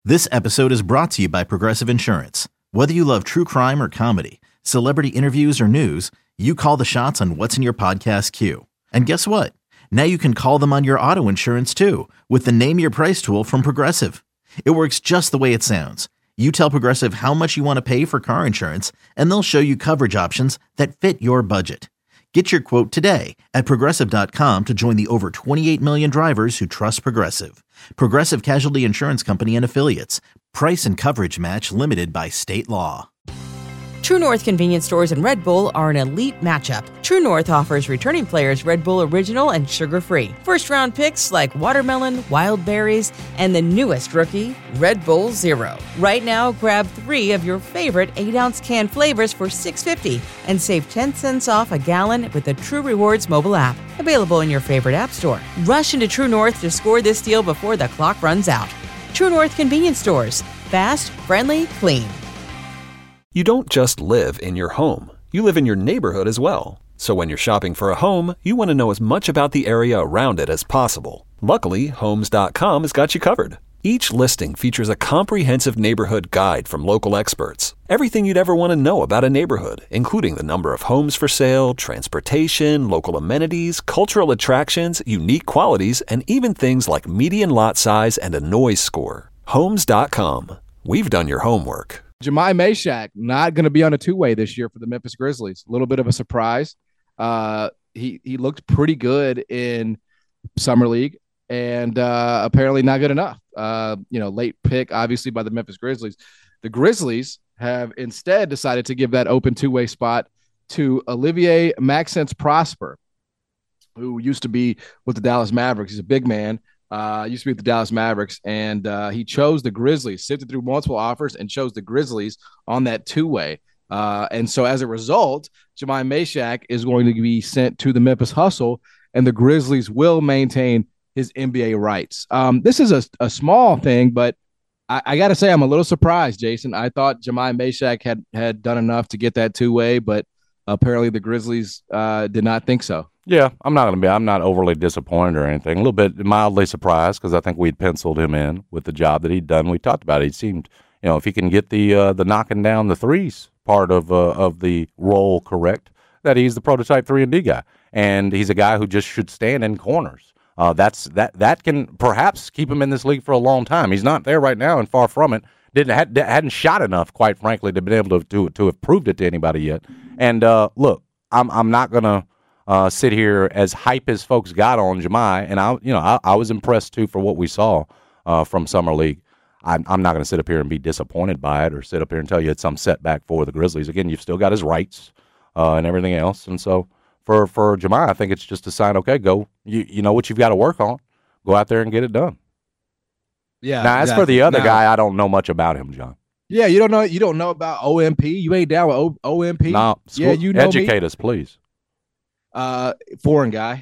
This episode is brought to you by Progressive Insurance. Whether you love true crime or comedy, celebrity interviews or news, you call the shots on what's in your podcast queue. And guess what? Now you can call them on your auto insurance too with the Name Your Price tool from Progressive. It works just the way it sounds. You tell Progressive how much you want to pay for car insurance, and they'll show you coverage options that fit your budget. Get your quote today at Progressive.com to join the over 28 million drivers who trust Progressive. Progressive Casualty Insurance Company and Affiliates. Price and coverage match limited by state law. True North convenience stores and Red Bull are an elite matchup. True North offers returning players Red Bull Original and sugar-free. First-round picks like watermelon, wild berries, and the newest rookie, Red Bull Zero. Right now, grab 3 of your favorite 8-ounce can flavors for $6.50 and save 10 cents off a gallon with the True Rewards mobile app. Available in your favorite app store. Rush into True North to score this deal before the clock runs out. True North convenience stores. Fast, friendly, clean. You don't just live in your home. You live in your neighborhood as well. So when you're shopping for a home, you want to know as much about the area around it as possible. Luckily, Homes.com has got you covered. Each listing features a comprehensive neighborhood guide from local experts. Everything you'd ever want to know about a neighborhood, including the number of homes for sale, transportation, local amenities, cultural attractions, unique qualities, and even things like median lot size and a noise score. Homes.com. We've done your homework. Jahmai Mashack not going to be on a two-way this year for the Memphis Grizzlies. A little bit of a surprise. He looked pretty good in Summer League and apparently not good enough. Late pick, obviously, by the Memphis Grizzlies. The Grizzlies have instead decided to give that open two-way spot to Olivier Maxence Prosper, who used to be with the Dallas Mavericks. He's a big man. Used to be with the Dallas Mavericks, and he chose the Grizzlies, sifted through multiple offers, and chose the Grizzlies on that two-way. And so as a result, Jahmai Mashack is going to be sent to the Memphis Hustle, and the Grizzlies will maintain his NBA rights. This is a small thing, but I got to say I'm a little surprised, Jason. I thought Jahmai Mashack had done enough to get that two-way, but apparently the Grizzlies did not think so. Yeah, I'm not overly disappointed or anything. A little bit mildly surprised because I think we'd penciled him in with the job that he'd done. We talked about it. He seemed, if he can get the knocking down the threes part of the role correct, that he's the prototype 3-and-D guy. And he's a guy who just should stand in corners. That can perhaps keep him in this league for a long time. He's not there right now and far from it. Hadn't shot enough, quite frankly, to be able to have proved it to anybody yet. And look, I'm not gonna sit here as hype as folks got on Jahmai, and I was impressed too for what we saw from Summer League. I'm not going to sit up here and be disappointed by it or sit up here and tell you it's some setback for the Grizzlies. Again, you've still got his rights and everything else, and so for Jahmai, I think it's just a sign. Okay, go. You know what you've got to work on. Go out there and get it done. Yeah. Now, as for the other guy, I don't know much about him, John. Yeah, you don't know about OMP. You ain't down with OMP. No, yeah, you know educate us, please. Foreign guy.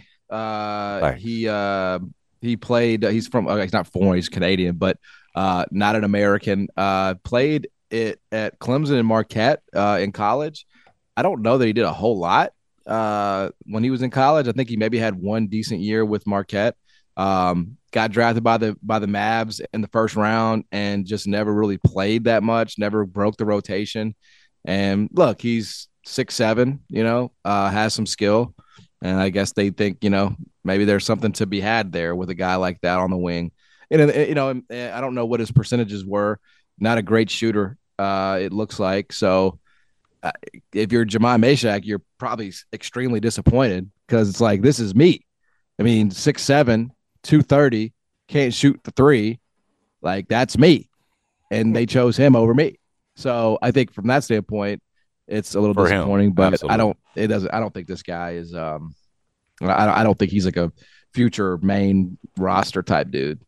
He played. He's from. He's not foreign. He's Canadian, but not an American. Played it at Clemson and Marquette in college. I don't know that he did a whole lot when he was in college. I think he maybe had one decent year with Marquette. Got drafted by the Mavs in the first round and just never really played that much. Never broke the rotation. And look, he's 6'7", has some skill. And I guess they think, maybe there's something to be had there with a guy like that on the wing. And, I don't know what his percentages were. Not a great shooter, it looks like. So if you're Jahmai Mashack, you're probably extremely disappointed because it's like, this is me. I mean, 6'7", 230, can't shoot the three. Like, that's me. And they chose him over me. So I think from that standpoint, it's a little disappointing, but absolutely. I don't think this guy is I don't think he's like a future main roster type dude.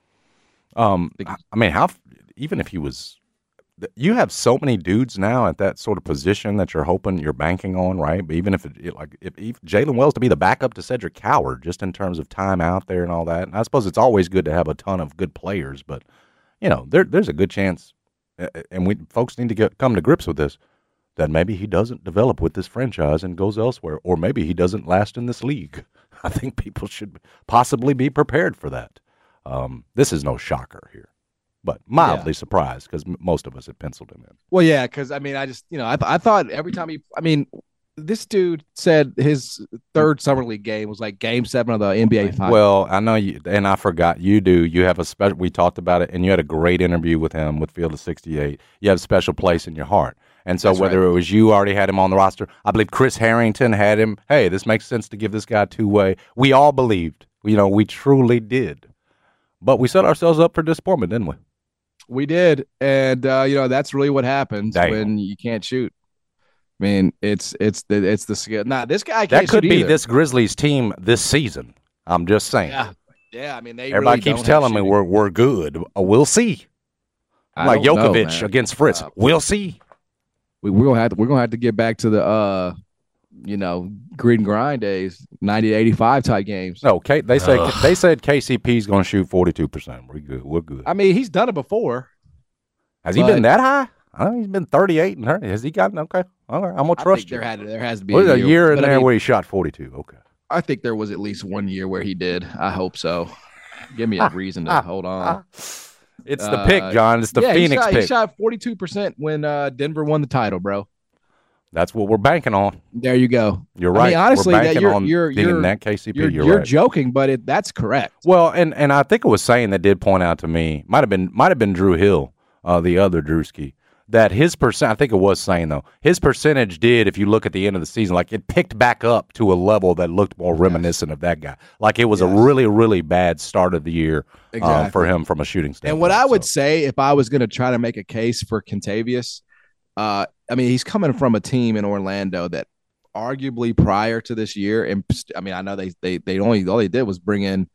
Even if he was, you have so many dudes now at that sort of position that you're banking on, right? But even if Jalen Wells to be the backup to Cedric Coward, just in terms of time out there and all that, and I suppose it's always good to have a ton of good players, but there's a good chance, and folks need to come to grips with this, that maybe he doesn't develop with this franchise and goes elsewhere, or maybe he doesn't last in this league. I think people should possibly be prepared for that. This is no shocker here. but mildly surprised because most of us had penciled him in. Well, yeah, because I mean, I just I thought every time this dude said his third summer league game was like Game 7 of the NBA Finals. Well, I know you, and I forgot you do. You have a special. We talked about it, and you had a great interview with him with Field of 68. You have a special place in your heart, and so whether it was you already had him on the roster, I believe Chris Harrington had him. Hey, this makes sense to give this guy two-way. We all believed. We truly did, but we set ourselves up for disappointment, didn't we? We did, and that's really what happens when you can't shoot. I mean, it's the skill. Nah, this guy can't that could shoot be either. this Grizzlies team this season. I'm just saying. Yeah. I mean, everybody really keeps telling me we're good. We'll see. Like Jokovic against Fritz. We'll see. We're gonna have to get back to the grit and grind days, 90-85 type games. Okay, they said KCP's going to shoot 42%. We're good. I mean, he's done it before. Has he been that high? He's been 38 and 30. Has he gotten okay? All right, I'm gonna trust you. There has to be a year in there where he shot 42. Okay. I think there was at least 1 year where he did. I hope so. Give me a reason to hold on. It's the pick, John. It's the Phoenix pick. He shot 42% when Denver won the title, bro. That's what we're banking on. There you go. You're right. I mean, honestly, we're banking on you're that KCP. You're right. joking, but that's correct. Well, and I think it was saying that did point out to me might have been Drew Hill, the other Drewski, that his percent. I think it was saying though his percentage did. If you look at the end of the season, like it picked back up to a level that looked more reminiscent of that guy. Like it was a really really bad start of the year for him from a shooting standpoint. And what I would say if I was going to try to make a case for Kentavious. I mean, he's coming from a team in Orlando that arguably prior to this year, and I mean, I know they all they did was bring in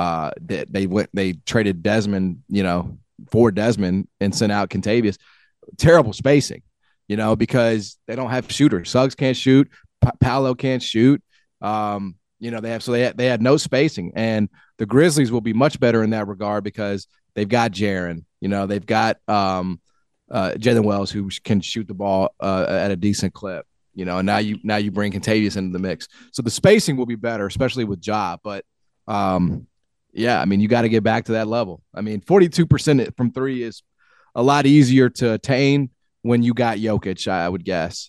they traded Desmond, for Desmond and sent out Kentavious. Terrible spacing, because they don't have shooters. Suggs can't shoot, Paolo can't shoot. They had no spacing, and the Grizzlies will be much better in that regard because they've got Jaren, they've got Jalen Wells, who can shoot the ball at a decent clip, and now you bring Kentavious into the mix. So the spacing will be better, especially with Ja. But, I mean, you got to get back to that level. I mean, 42% from three is a lot easier to attain when you got Jokic, I would guess.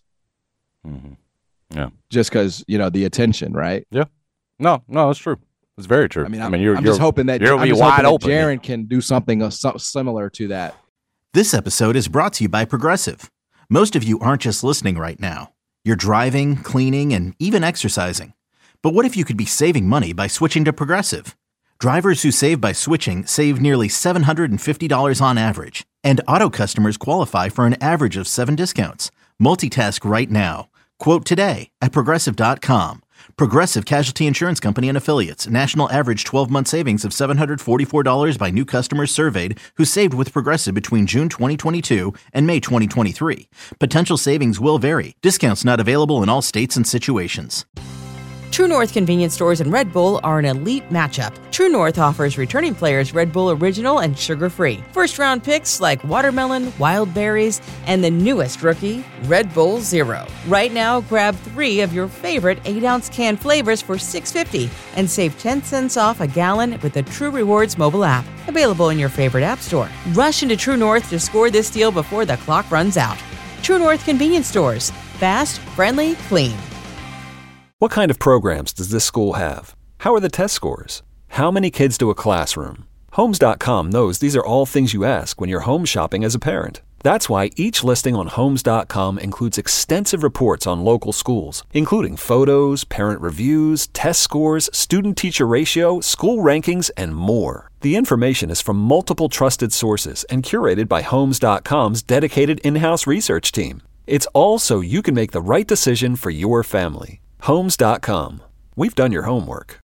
Mm-hmm. Yeah. Just because, the attention, right? Yeah. No, it's true. It's very true. I mean, you're just hoping that Jaren can do something similar to that. This episode is brought to you by Progressive. Most of you aren't just listening right now. You're driving, cleaning, and even exercising. But what if you could be saving money by switching to Progressive? Drivers who save by switching save nearly $750 on average. And auto customers qualify for an average of 7 discounts. Multitask right now. Quote today at Progressive.com. Progressive Casualty Insurance Company and Affiliates. National average 12-month savings of $744 by new customers surveyed who saved with Progressive between June 2022 and May 2023. Potential savings will vary. Discounts not available in all states and situations. True North convenience stores and Red Bull are an elite matchup. True North offers returning players Red Bull Original and sugar-free. First-round picks like watermelon, wild berries, and the newest rookie, Red Bull Zero. Right now, grab 3 of your favorite 8-ounce can flavors for $6.50 and save 10 cents off a gallon with the True Rewards mobile app. Available in your favorite app store. Rush into True North to score this deal before the clock runs out. True North convenience stores. Fast, friendly, clean. What kind of programs does this school have? How are the test scores? How many kids do a classroom? Homes.com knows these are all things you ask when you're home shopping as a parent. That's why each listing on Homes.com includes extensive reports on local schools, including photos, parent reviews, test scores, student-teacher ratio, school rankings, and more. The information is from multiple trusted sources and curated by Homes.com's dedicated in-house research team. It's all so you can make the right decision for your family. Homes.com. We've done your homework.